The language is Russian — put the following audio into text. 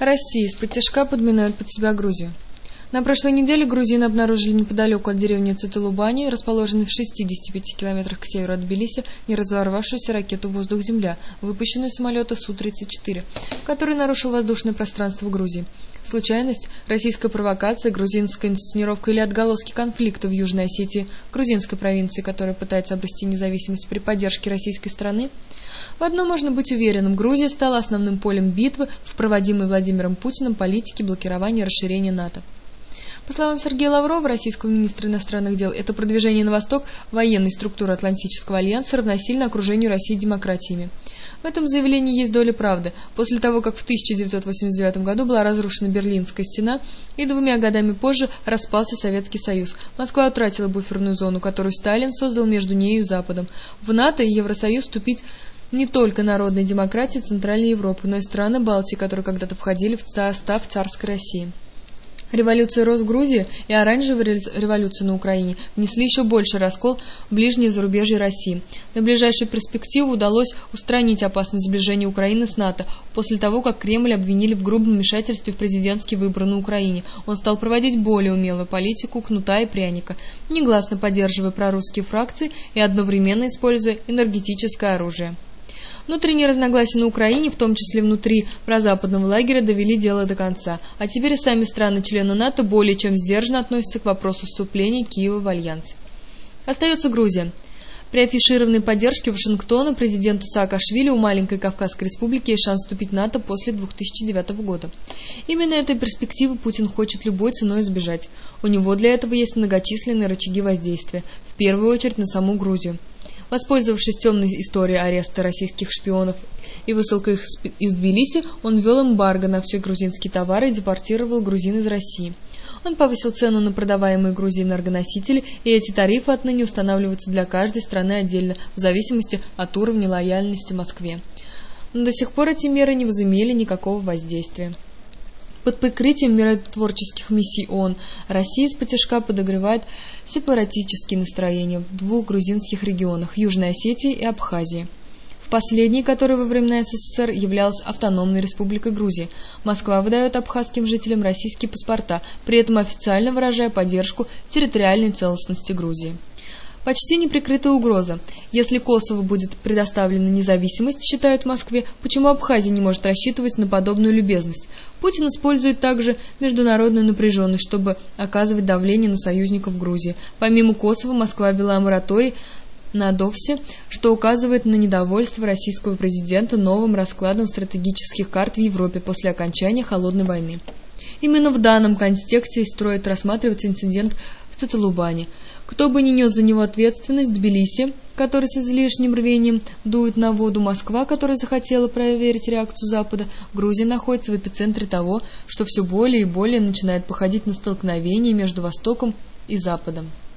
Россия исподтишка подминает под себя Грузию. На прошлой неделе грузины обнаружили неподалеку от деревни Цитулубани, расположенной в 65 километрах к северу от Тбилиси, неразорвавшуюся ракету «Воздух-Земля», выпущенную с самолета Су-34, который нарушил воздушное пространство Грузии. Случайность, российская провокация, грузинская инсценировка или отголоски конфликта в Южной Осетии, грузинской провинции, которая пытается обрести независимость при поддержке российской страны? В одном можно быть уверенным: Грузия стала основным полем битвы в проводимой Владимиром Путиным политике блокирования расширения НАТО. По словам Сергея Лаврова, российского министра иностранных дел, это продвижение на восток военной структуры Атлантического альянса равносильно окружению России демократиями. В этом заявлении есть доля правды. После того, как в 1989 году была разрушена Берлинская стена и 2 годами позже распался Советский Союз, Москва утратила буферную зону, которую Сталин создал между нею и Западом. В НАТО и Евросоюз вступить не только народные демократии Центральной Европы, но и страны Балтии, которые когда-то входили в состав царской России. Революция Роз в Грузии и оранжевая революция на Украине внесли еще больше раскол в ближнее зарубежье России. На ближайшую перспективу удалось устранить опасность сближения Украины с НАТО после того, как Кремль обвинили в грубом вмешательстве в президентские выборы на Украине. Он стал проводить более умелую политику кнута и пряника, негласно поддерживая прорусские фракции и одновременно используя энергетическое оружие. Внутренние разногласия на Украине, в том числе внутри прозападного лагеря, довели дело до конца, а теперь и сами страны-члены НАТО более чем сдержанно относятся к вопросу вступления Киева в альянс. Остается Грузия. При афишированной поддержке Вашингтона президенту Саакашвили у маленькой Кавказской республики есть шанс вступить в НАТО после 2009 года. Именно этой перспективы Путин хочет любой ценой избежать. У него для этого есть многочисленные рычаги воздействия, в первую очередь на саму Грузию. Воспользовавшись темной историей ареста российских шпионов и высылкой их из Тбилиси, он ввел эмбарго на все грузинские товары и депортировал грузин из России. Он повысил цену на продаваемые Грузией энергоносители, и эти тарифы отныне устанавливаются для каждой страны отдельно, в зависимости от уровня лояльности Москве. Но до сих пор эти меры не возымели никакого воздействия. Под прикрытием миротворческих миссий ООН Россия исподтишка подогревает сепаратистские настроения в 2 грузинских регионах – Южной Осетии и Абхазии. В последней, которая во времена СССР являлась автономной республикой Грузии, Москва выдает абхазским жителям российские паспорта, при этом официально выражая поддержку территориальной целостности Грузии. Почти неприкрытая угроза. Если Косово будет предоставлена независимость, считают в Москве, почему Абхазия не может рассчитывать на подобную любезность? Путин использует также международную напряженность, чтобы оказывать давление на союзников Грузии. Помимо Косово, Москва ввела мораторий на Довсе, что указывает на недовольство российского президента новым раскладом стратегических карт в Европе после окончания Холодной войны. Именно в данном контексте и стоит рассматриваться инцидент в Цитулубани. Кто бы ни нес за него ответственность: Тбилиси, который с излишним рвением дует на воду, Москва, которая захотела проверить реакцию Запада, Грузия находится в эпицентре того, что все более и более начинает походить на столкновение между Востоком и Западом.